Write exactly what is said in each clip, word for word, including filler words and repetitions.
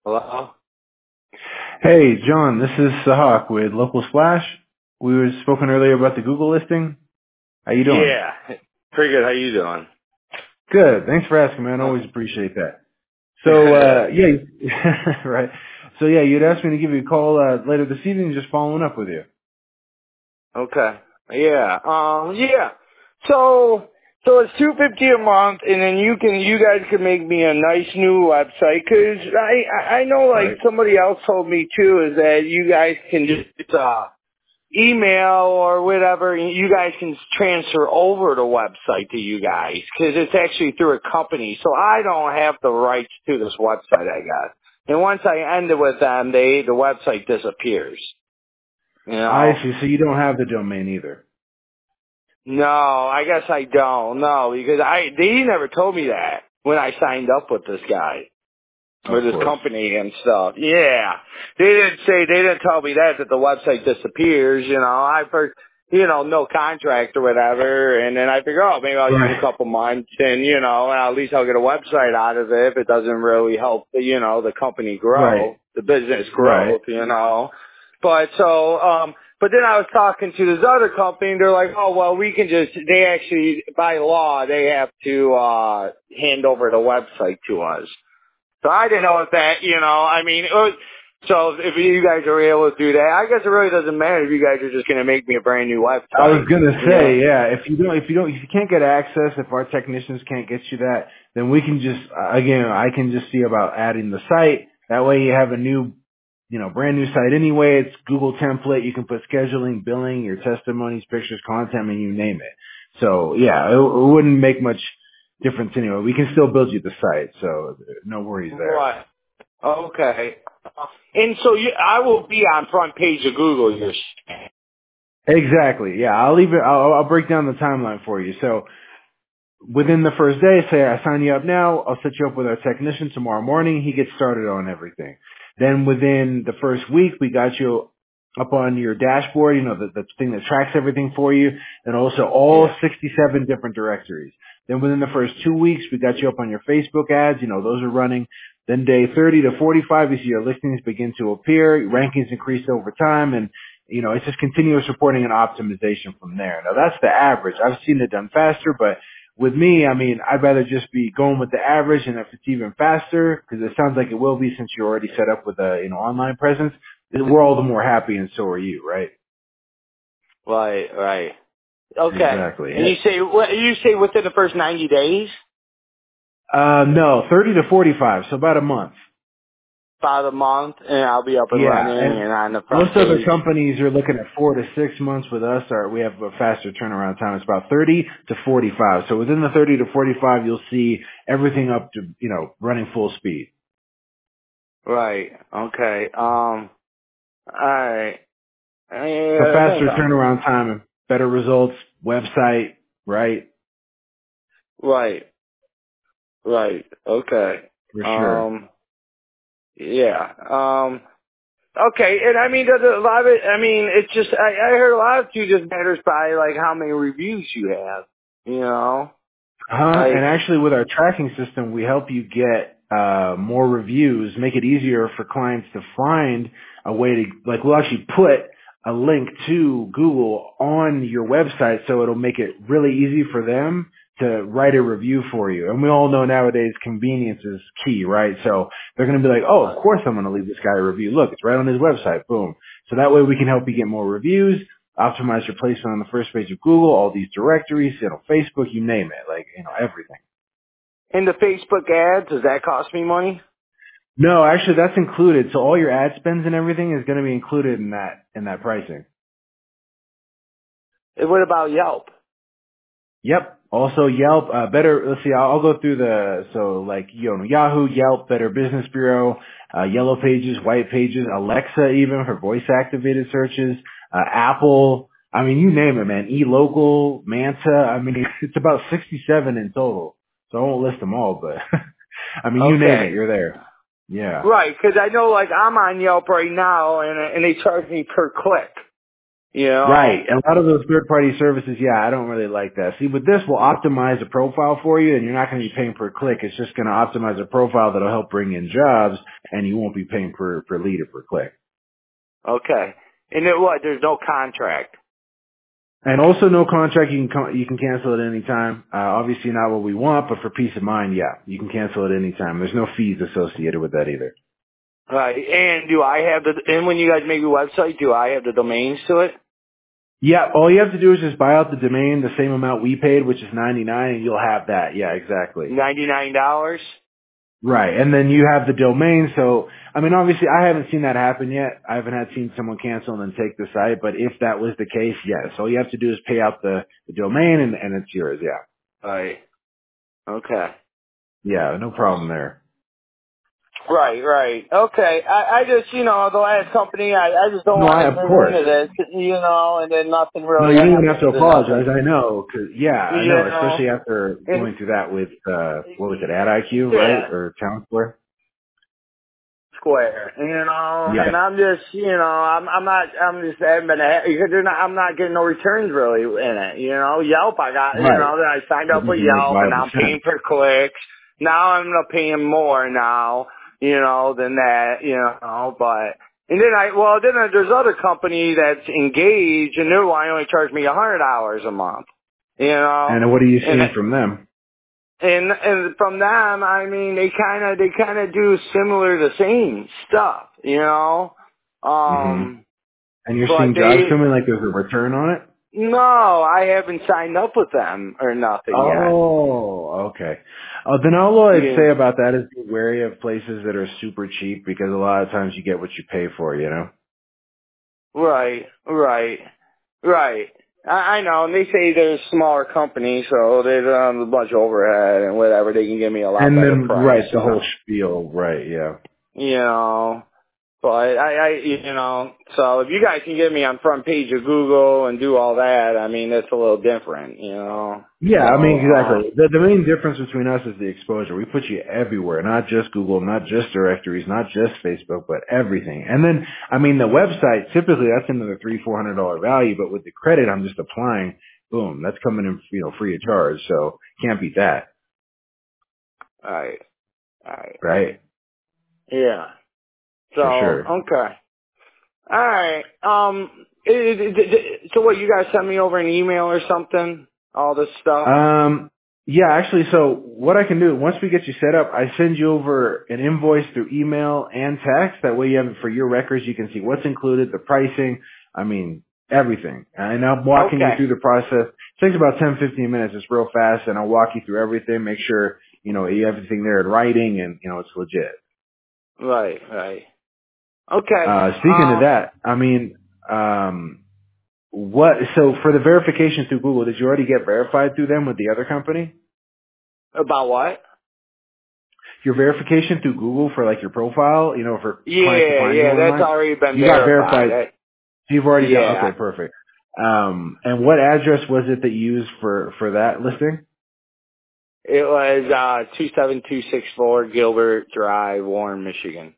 Hello? Hey, John, this is Sahak with Local Splash. We were spoken earlier about the Google listing. How you doing? Yeah. Pretty good. How you doing? Good. Thanks for asking, man. Oh. Always appreciate that. So, uh, yeah, right. So, yeah, you'd asked me to give you a call uh, later this evening, just following up with you. Okay. Yeah. Um, yeah. So, so it's two fifty a month, and then you can, you guys can make me a nice new website, cause I, I I know like Right. somebody else told me too, is that you guys can just, uh, email or whatever, you guys can transfer over the website to you guys because it's actually through a company. So I don't have the rights to this website I got. And once I end it with them, they the website disappears. You I know? see. So you don't have the domain either. No, I guess I don't. No, because I they never told me that when I signed up with this guy. Of With his course. company and stuff. Yeah. They didn't say, they didn't tell me that, that the website disappears, you know. I first, you know, no contract or whatever, and then I figure, oh, maybe I'll use a Right. couple months and, you know, and at least I'll get a website out of it if it doesn't really help, you know, the company Right. grow, the business Right. growth, you know. But so, um, but then I was talking to this other company and they're like, oh, well, we can just, they actually, by law, they have to, uh, hand over the website to us. So I didn't know if that, you know, I mean, it was, so if you guys are able to do that, I guess it really doesn't matter if you guys are just going to make me a brand new I was website. gonna Yeah. say, yeah, if you don't, if you don't, if you can't get access, if our technicians can't get you that, then we can just, uh, again, I can just see about adding the site. That way you have a new, you know, brand new site anyway. It's Google template. You can put scheduling, billing, your testimonies, pictures, content, and you name it. So yeah, it, it wouldn't make much difference anyway. We can still build you the site, so no worries there. Right. Okay. And so you, I will be on front page of Google. You're saying. Exactly. Yeah, I'll leave it. I'll, I'll break down the timeline for you. So within the first day, say I sign you up now, I'll set you up with our technician tomorrow morning. He gets started on everything. Then within the first week, we got you up on your dashboard, you know, the, the thing that tracks everything for you, and also all Yeah. sixty-seven different directories. Then within the first two weeks, we got you up on your Facebook ads, you know, those are running. Then day thirty to forty-five, you see your listings begin to appear, rankings increase over time, and you know, it's just continuous reporting and optimization from there. Now that's the average. I've seen it done faster, but with me, I mean, I'd rather just be going with the average, and if it's even faster, because it sounds like it will be since you're already set up with a, you know, online presence, we're all the more happy, and so are you, right? Right. Right. Okay. Exactly. And you say, what, you say within the first ninety days? Uh, no, thirty to forty-five, so about a month. About a month, and I'll be up and Yeah, running and and on the front most other page. companies are looking at four to six months. With us, or we have a faster turnaround time. It's about thirty to forty-five. So within the thirty to forty-five, you'll see everything up to, you know, running full speed. Right. Okay. Um. All right. So Yeah, faster hang on. turnaround time and better results, website, right? Right, right, okay. For sure. Um, yeah. Um, okay, and I mean, there's a lot of it, I mean, it's just, I, I heard a lot of you just matters by, like, how many reviews you have, you know? Huh? And Like, actually with our tracking system, we help you get, uh, more reviews, make it easier for clients to find a way to, like, we'll actually put a link to Google on your website so it'll make it really easy for them to write a review for you. And we all know nowadays convenience is key, right? So they're going to be like, oh, of right. course I'm going to leave this guy a review. Look, it's right on his website. Boom. So that way we can help you get more reviews, optimize your placement on the first page of Google, all these directories, you know, Facebook, you name it, like, you know, everything. And the Facebook ads, does that cost me money? No, actually that's included. So all your ad spends and everything is going to be included in that, in that pricing. And what about Yelp? Yep. Also Yelp, uh, better, let's see, I'll, I'll go through the, so like, you know, Yahoo, Yelp, Better Business Bureau, uh, Yellow Pages, White Pages, Alexa even for voice activated searches, uh, Apple, I mean, you name it, man. eLocal, Manta, I mean, it's, it's about sixty-seven in total. So I won't list them all, but I mean, you name it, Okay. you're there. Yeah. Right, because I know, like, I'm on Yelp right now, and, and they charge me per click. You know? Right. And a lot of those third party services, yeah, I don't really like that. See, with this, we'll optimize a profile for you and you're not going to be paying per click. It's just going to optimize a profile that'll help bring in jobs and you won't be paying per, per lead or per click. Okay. And then what? There's no contract. And also no contract, you can con- you can cancel at any time. Uh, obviously not what we want, but for peace of mind, yeah, you can cancel at any time. There's no fees associated with that either. Right. And do I have the, and when you guys make your website, do I have the domains to it? Yeah, all you have to do is just buy out the domain, the same amount we paid, which is ninety-nine, and you'll have that. Yeah, exactly. ninety-nine dollars? Right, and then you have the domain. So, I mean, obviously, I haven't seen that happen yet. I haven't had seen someone cancel and then take the site. But if that was the case, yes. All you have to do is pay out the, the domain, and, and it's yours. Yeah, Right. Okay. yeah, no problem there. Right, right. Okay. I, I just, you know, the last company, I, I just don't No, I want to of get course. into this, you know, and then nothing No, really you don't even have happens to and apologize. nothing. I know, 'cause yeah, I You know. know? Especially after And, going through that with uh, what was it, Ad I Q, right, yeah. or Town Square? Square, you know, Yeah. and I'm just, you know, I'm, I'm not, I'm just, I haven't been, because they're not, I'm not getting no returns really in it, you know. Yelp, I got, you Right. know, then I signed That up with doesn't make Yelp, and viable now I'm paying sense. per clicks. Now I'm gonna paying more now, you know, than that, you know, but, and then I, well, then there's other company that's engaged, and they're why only charge me a hundred dollars a month, you know, And what are you and seeing from them? and and from them, I mean, they kind of they kind of do similar, the same stuff, you know. hmm Um, And you're but seeing jobs they coming like there's a return on it? no, I haven't signed up with them or nothing yet. Oh, okay. Uh, then all I'd Yeah, say about that is be wary of places that are super cheap because a lot of times you get what you pay for, you know? right, right, right. I, I know, and they say they're a smaller company, so they don't have a bunch of overhead and whatever. They can give me a lot And better then, price, right, the you whole know. spiel, right, yeah. You know. But I, I, you know, so if you guys can get me on front page of Google and do all that, I mean, that's a little different, you know. Yeah, I mean, So, uh, exactly. The, the main difference between us is the exposure. We put you everywhere, not just Google, not just directories, not just Facebook, but everything. And then, I mean, the website, typically that's another three, four hundred dollar value, but with the credit, I'm just applying, boom, that's coming in, you know, free of charge. So can't beat that, alright, alright, right? yeah. So, For sure. okay, alright. Um, it, it, it, so what? You guys sent me over an email or something? All this stuff. Um, yeah, actually, so what I can do, once we get you set up, I send you over an invoice through email and text. That way you have it for your records. You can see what's included, the pricing, I mean, everything. And I'm walking you Okay. through the process. It takes about ten, fifteen minutes. It's real fast, and I'll walk you through everything, make sure, you know, you have everything there in writing and, you know, it's legit. Right, right. Okay. Uh, speaking of Um, that, I mean, um, what, so for the verification through Google, did you already get verified through them with the other company? about what? Your verification through Google for like your profile, you know, for clients to Yeah, find you yeah, that's online, already been you got verified. verified. I, So you've already done. yeah, Okay, perfect. Um, and what address was it that you used for for that listing? it was uh two seven two six four Gilbert Drive, Warren, Michigan.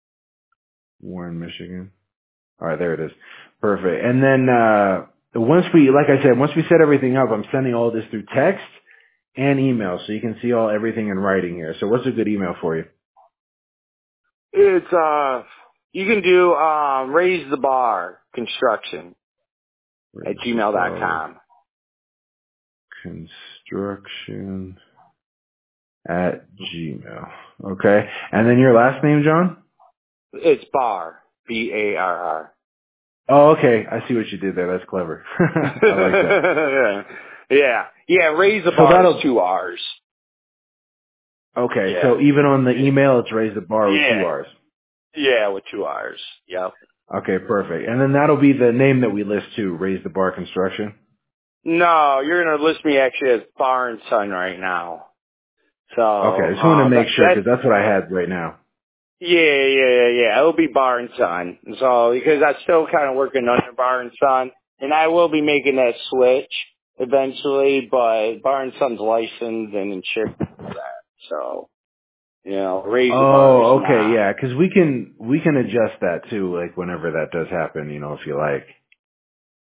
Warren, Michigan. All right, there it is. Perfect. And then uh, once we, like I said, once we set everything up, I'm sending all this through text and email, so you can see all everything in writing here. So what's a good email for you? It's uh, you can do um, raise the bar construction at Where's the gmail dot bar com. construction at Gmail? Okay. And then your last name, John? It's bar, B A R R. Oh, okay. I see what you did there. That's clever. I like that. yeah, yeah. Raise the So bar is that'll, two R's. okay. Yeah, So even on the email, it's raised the bar with two yeah, R's. yeah, with two R's. Yep. Okay, perfect. And then that'll be the name that we list too, Raise the Bar Construction. No, you're gonna list me actually as Bar and Son right now. So Okay, I just want to uh, make that, sure that's because that's what I had right now. yeah, yeah, yeah, yeah. It'll be Bar and Son. So because I'm still kind of working under Bar and Son, and I will be making that switch eventually. But Bar and Son's licensed and insured for that. So you know, raise the bars Oh, okay, not. yeah, because we can we can adjust that too, like whenever that does happen, you know, if you like.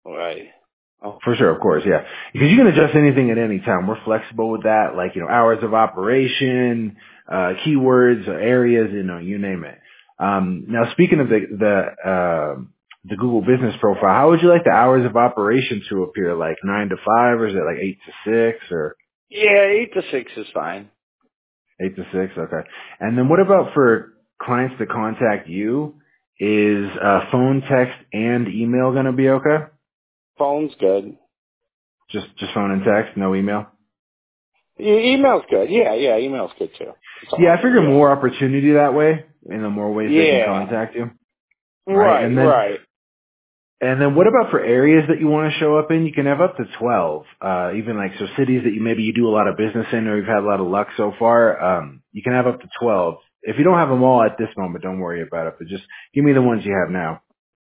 Right. Oh. For sure, of course, yeah. Because you can adjust anything at any time. We're flexible with that, like, you know, hours of operation, uh, keywords, areas, you know, you name it. Um, now, speaking of the, the, uh, the Google business profile, how would you like the hours of operation to appear? Like nine to five, or is it like eight to six, or Yeah, eight to six is fine. eight to six? Okay. And then what about for clients to contact you? Is, uh, phone, text, and email going to be okay? Phone's good. Just, just phone and text, no email? E- email's good. Yeah, yeah, email's good too. It's Yeah, all I good. figure Yeah. more opportunity that way, and the more ways they can Yeah. contact you, right? Right, And then, right. and then, what about for areas that you want to show up in? You can have up to twelve, uh, even like so cities that you maybe you do a lot of business in, or you've had a lot of luck so far. Um, you can have up to twelve. If you don't have them all at this moment, don't worry about it. But just give me the ones you have now.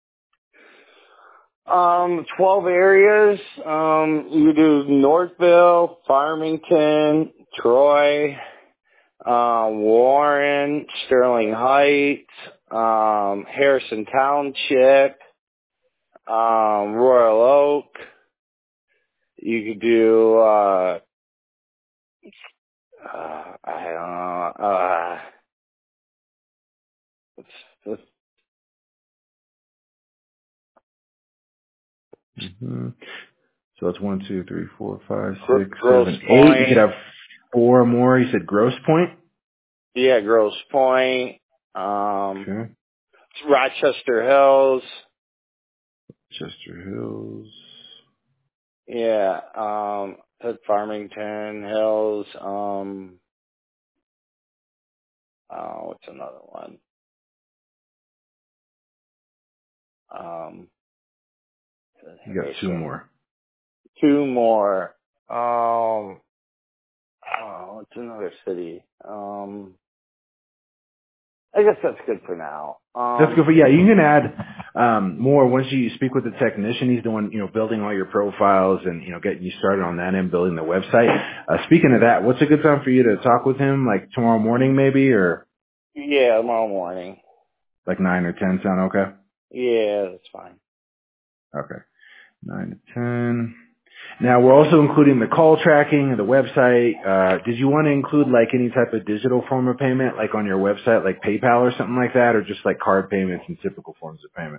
Um, twelve areas. Um, you do Northville, Farmington, Troy, uh, Warren, Sterling Heights, um, Harrison Township, um, Royal Oak. You could do, uh, uh I don't know, uh, what's, what's hmm So it's one, two, three, four, five, Gr- six, Gross seven, eight. You could Point? have four more. You said Gross Point. Yeah, Gross Point. Um, Okay. Rochester Hills. Chester Hills. Yeah, um, at Farmington Hills. Um, oh, what's another one? Um, You got there's two some, more. two more. Um, oh, what's another city? Um, I guess that's good for now. That's good Um, for, yeah, you can add um, more once you speak with the technician. He's the one, you know, building all your profiles and, you know, getting you started on that end, building the website. Uh, speaking of that, what's a good time for you to talk with him? Like tomorrow morning maybe, or yeah, tomorrow morning. like nine or ten sound okay? Yeah, that's fine. Okay. nine to ten. Now we're also including the call tracking, the website. Uh, did you want to include like any type of digital form of payment, like on your website, like PayPal or something like that, or just like card payments and typical forms of payment?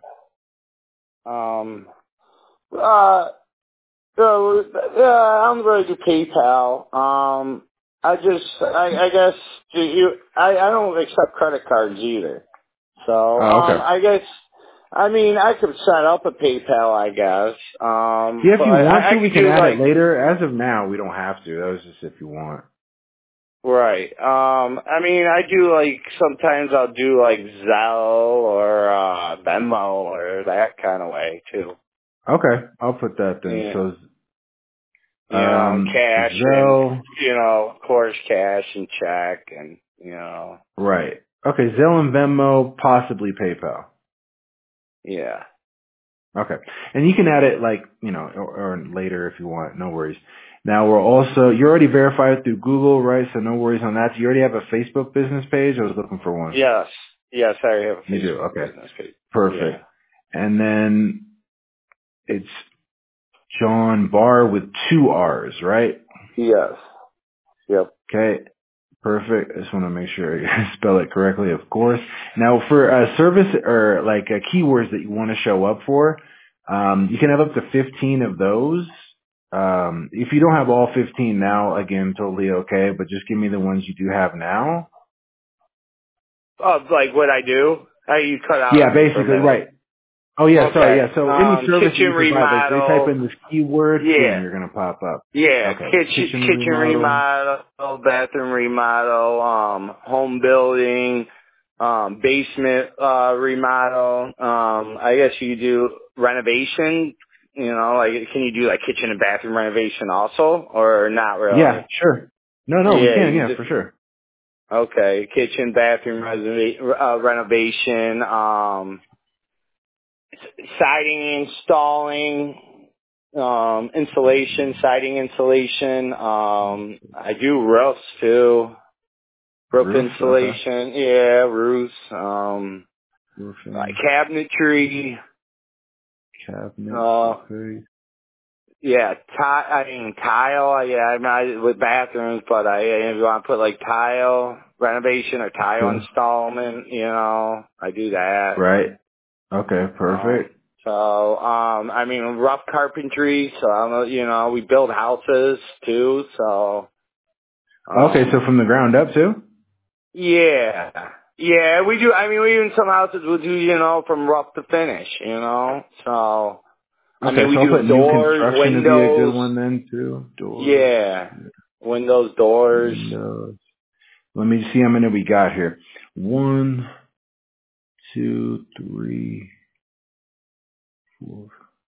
Um, uh, So, yeah, I'm going to do PayPal. Um, I just, I, I guess, do you, I, I don't accept credit cards either. So, Oh, um, okay. I guess, I mean, I could set up a PayPal, I guess. Um, Yeah, but if you want I, I to, we could can do add it like, later. As of now, we don't have to. That was just if you want. right. Um, I mean, I do like, sometimes I'll do like Zelle or, uh, Venmo or that kind of way too. Okay, I'll put that then. Yeah. So, You know, um, cash and, Zelle, you know, of course, cash and check and, you know, right. Okay, Zelle and Venmo, possibly PayPal. yeah. Okay. And you can add it like, you know, or, or later if you want. No worries. Now we're also, you're already verified through Google, right? So no worries on that. Do you already have a Facebook business page? I was looking for one. Yes. Yes, I have a You do. Facebook Okay. business page. Yeah. Perfect. And then it's John Barr with two R's, right? Yes. Yep. Okay. Perfect. I just want to make sure I spell it correctly, of course. Now, for a service or like uh, keywords that you want to show up for, um, you can have up to fifteen of those. Um, if you don't have all fifteen now, again, totally okay, but just give me the ones you do have now. Oh, like what I do? How you cut out Yeah, on me for a basically, minute. right. Oh yeah, sorry, Okay. yeah. So any Um, service that kitchen you provide, like they type remodel. in this keyword, boom, Yeah. you're going to pop up. Yeah. Okay. Kitchen, Kitchen kitchen remodel. remodel, bathroom remodel, um, home building, um, basement, uh, remodel. Um, I guess you do renovation. You know, like, can you do like kitchen and bathroom renovation also, or not Yeah, really? sure. No, no, we Yeah, can, you yeah, can for sure. okay, kitchen, bathroom reserva- uh, renovation, um, siding installing, um, insulation, siding insulation. Um, I do roofs too, roof Roof, okay. insulation. Yeah, roofs. Um, like Roofing. cabinetry. Cabinets. Uh, Okay. yeah, ti- I mean tile. Yeah, I'm not with bathrooms, but I if you want to put like tile renovation or tile Okay. installment, you know, I do that. Right. Okay. Um, Perfect. so, um, I mean, rough carpentry. So, I'm, you know, we build houses too. So, Okay. So um, from the ground up too. yeah, yeah, we do. I mean, we even some houses we'll do, you know, from rough to finish. You know, so I Okay. mean, we So I'll do put new doors, construction to be a good windows. one then too. Doors. Yeah, windows, doors. Windows. Let me see how many we got here. One, two, three, four,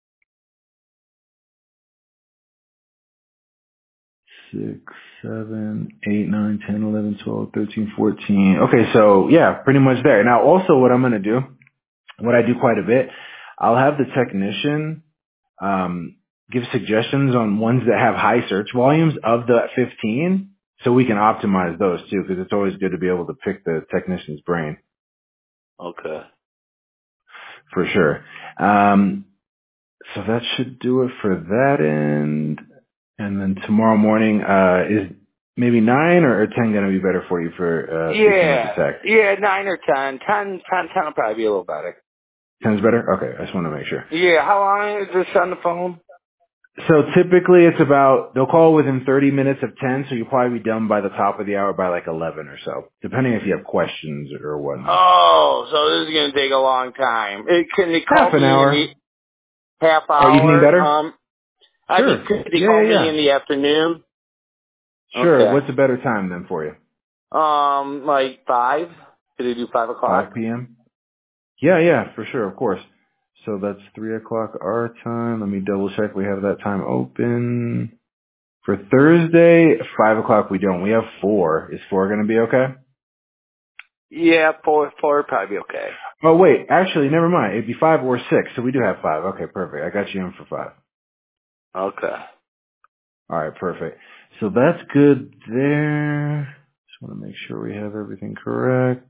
six, seven, eight, nine, ten, eleven, twelve, thirteen, fourteen. Okay, so yeah, pretty much there. Now also what I'm going to do, what I do quite a bit, I'll have the technician um, give suggestions on ones that have high search volumes of the fifteen so we can optimize those too because it's always good to be able to pick the technician's brain Okay. for sure. Um, so that should do it for that end. And then tomorrow morning, uh, is maybe nine or, or ten going to be better for you for, uh, speaking with the Yeah, tech? yeah, nine or ten. Ten, ten, ten will probably be a little better. ten's better? Okay. I just want to make sure. Yeah, how long is this on the phone? So typically it's about, they'll call within thirty minutes of ten, so you'll probably be done by the top of the hour by like eleven or so, depending if you have questions or whatnot. Oh, so this is gonna take a long time. It, can they call Half an me in hour. the half Oh, evening hour? better? Um, I mean, Sure. could they Yeah, call yeah, me yeah. in the afternoon? Sure. Okay. What's a better time then for you? Um, like five? Could they do five o'clock? five p.m.? Yeah, yeah, for sure, of course. So that's three o'clock our time. Let me double check we have that time open. For Thursday, five o'clock we don't. We have four. Is four going to be okay? Yeah, four, four would probably be okay. Oh wait, actually, never mind. It'd be five or six. So we do have five. Okay, perfect. I got you in for five. Okay. All right, perfect. So that's good there. Just want to make sure we have everything correct.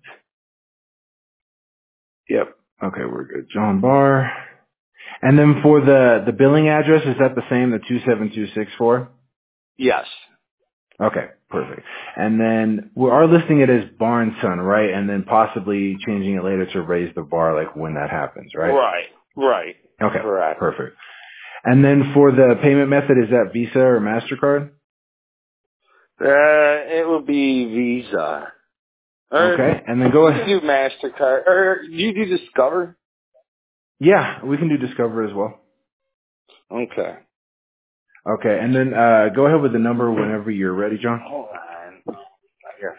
Yep. Okay, we're good. John Barr. And then for the the billing address, is that the same? The two seven two six four. Yes. Okay, perfect. And then we are listing it as bar and son, right? And then possibly changing it later to raise the bar, like when that happens, right? Right. Right. Okay, Correct. perfect. And then for the payment method, is that Visa or MasterCard? Uh, it will be Visa. Or Okay, and then go you can ahead. do MasterCard. Or do you do Discover? Yeah, we can do Discover as well. Okay. Okay, and then uh, go ahead with the number whenever you're ready, John. Hold on. Here.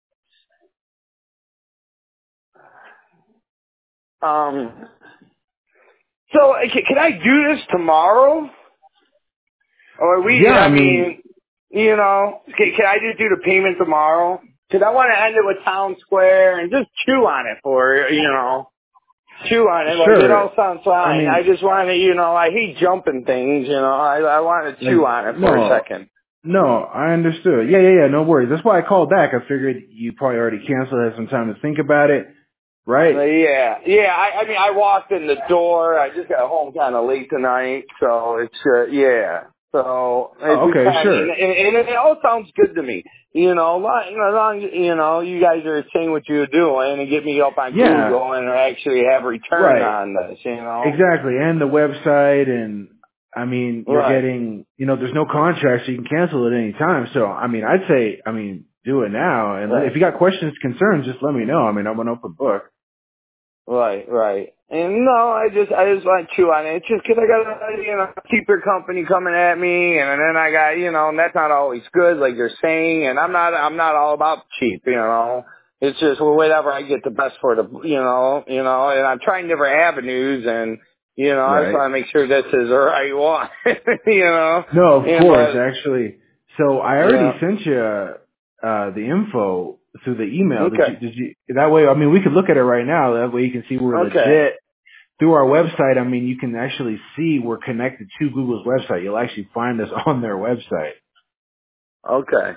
Um, so uh, ca- can I do this tomorrow? Or we, Yeah, I I mean, mean, you know, can, can I just do the payment tomorrow? Because I want to end it with Town Square and just chew on it for, you know, chew on it. Like, it sure. all sounds I fine. I mean, just want to, you know, I hate jumping things, you know. I, I want to chew like, on it for a no, second. no, I understood. Yeah, yeah, yeah, no worries. That's why I called back. I figured you probably already canceled, had some time to think about it, Uh, right? yeah, yeah. I, I mean, I walked in the door. I just got home kind of late tonight, so it's uh, yeah. So if Oh, we okay, can, and, sure. and, and it all sounds good to me. You know, li- you know, as long as, you know, you guys are saying what you're doing and get me up on Yeah, Google and actually have return right. on this. You know, Exactly. And the website and, I mean, you're right? getting, you know, there's no contract, so you can cancel at any time. So, I mean, I'd say, I mean, do it now. And Right. if you got questions, concerns, just let me know. I mean, I'm an open book. Right, right. And no, I just, I just want to chew on it. It's just 'cause I got a, you know, cheaper company coming at me, and then I got, you know, and that's not always good, like you're saying. And I'm not, I'm not all about cheap, you know. It's just well, whatever I get the best for the, you know, you know. And I'm trying different avenues, and you know, I just Right. want to make sure this is the right one, you know. No, of And course, but actually. So I already yeah, sent you, uh, the info through the email. Did you, okay, did you, that way, I mean, we could look at it right now. That way you can see we're okay, legit. Through our website, I mean, you can actually see we're connected to Google's website. You'll actually find us on their website. okay.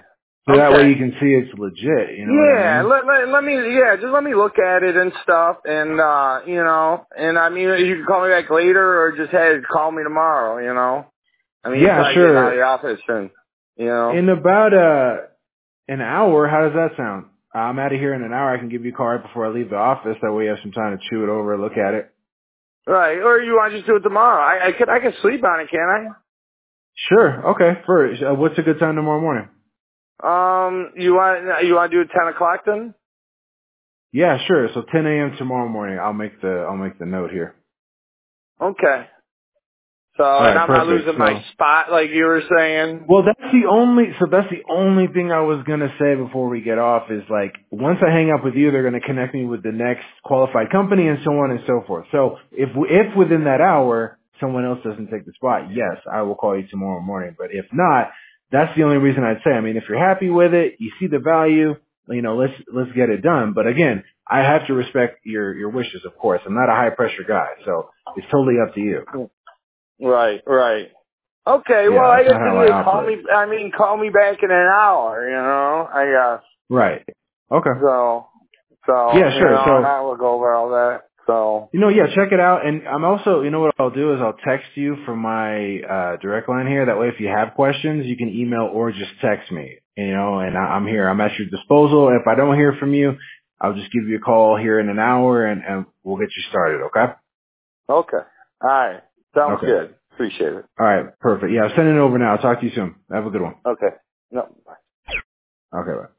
So that way Okay. you can see it's legit, you know what I Yeah, mean? let, let let me yeah, just let me look at it and stuff, and uh, you know, and I mean, you can call me back later, or just hey, call me tomorrow, you know. I mean, you're Yeah, probably getting out of sure. the office soon, you know. In about uh an hour, how does that sound? I'm out of here in an hour. I can give you a call right before I leave the office. That way you have some time to chew it over, look at it. Right, or you want to just do it tomorrow? I I could I could sleep on it, can Sure. Okay. First, uh, what's a good time tomorrow morning? I? Um, you want you want to do it ten o'clock then? Yeah, sure. So ten a.m. tomorrow morning. I'll make the I'll make the note here. Okay. So, All and right. I'm not Perfect. losing my So. spot like you were saying. Well, that's the only, so that's the only thing I was going to say before we get off is like, once I hang up with you, they're going to connect me with the next qualified company and so on and so forth. So if, if within that hour, someone else doesn't take the spot, yes, I will call you tomorrow morning. But if not, that's the only reason I'd say, I mean, if you're happy with it, you see the value, you know, let's, let's get it done. But again, I have to respect your, your wishes, of course. I'm not a high pressure guy, so it's totally up to you. Right, right. Okay, well, Yeah, I that's guess not how I you call operate. me. I mean, call me back in an hour. You know, I guess. Right. Okay. So, so Yeah, you sure. know, and So, I will go over all that. So, you know, yeah, check it out. And I'm also, you know what I'll do is I'll text you from my uh direct line here. That way, if you have questions, you can email or just text me. You know, and I- I'm here. I'm at your disposal. If I don't hear from you, I'll just give you a call here in an hour, and, and we'll get you started. Okay? okay, all right, sounds Okay. good. Appreciate it. All right. Perfect. Yeah, I'm sending it over now. I'll talk to you soon. Have a good one. Okay, no. Okay. Bye.